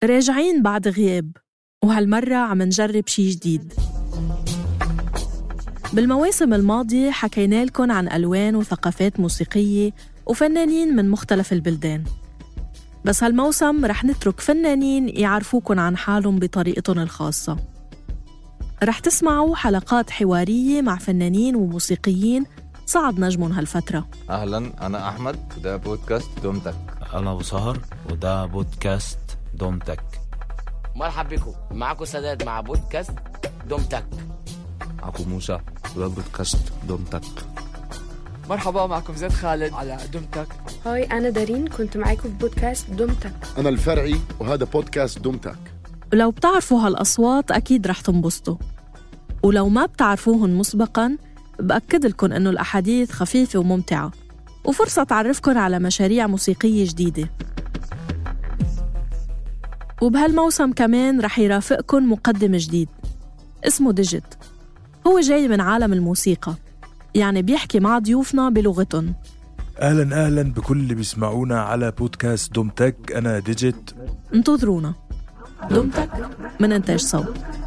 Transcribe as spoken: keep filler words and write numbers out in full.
راجعين بعد غياب، وهالمرة عم نجرب شي جديد. بالمواسم الماضية حكينا لكم عن ألوان وثقافات موسيقية وفنانين من مختلف البلدان، بس هالموسم رح نترك فنانين يعرفوكن عن حالهم بطريقتهم الخاصة. رح تسمعوا حلقات حوارية مع فنانين وموسيقيين صعد نجمهم هالفترة. أهلاً، أنا أحمد وده بودكاست دومتك. أنا أبو سهر وده بودكاست دومتك. مرحبا بكم، معكم سداد مع بودكاست دومتك. معكم موسى وده بودكاست دومتك. مرحبا، معكم زيد خالد على دومتك. هاي، أنا دارين، كنت معاكم في بودكاست دومتك. أنا الفرعي وهذا بودكاست دومتك. ولو بتعرفوا هالأصوات أكيد رح تنبسطوا، ولو ما بتعرفوهن مسبقاً بأكد لكم إنه الأحاديث خفيفة وممتعة، وفرصة تعرفكن على مشاريع موسيقية جديدة. وبهالموسم كمان رح يرافقكن مقدم جديد اسمه ديجيت. هو جاي من عالم الموسيقى، يعني بيحكي مع ضيوفنا بلغتهم. أهلاً أهلاً بكل اللي بيسمعونا على بودكاست دومتك. أنا ديجيت، انتظرونا. دومتك من إنتاج صوت.